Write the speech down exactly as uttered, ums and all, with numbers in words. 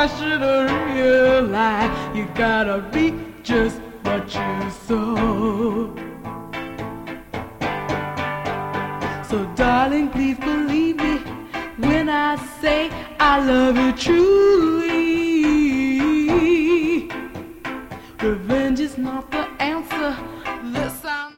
I should have realized you gotta be just what you sow. So darling, please believe me when I say I love you true.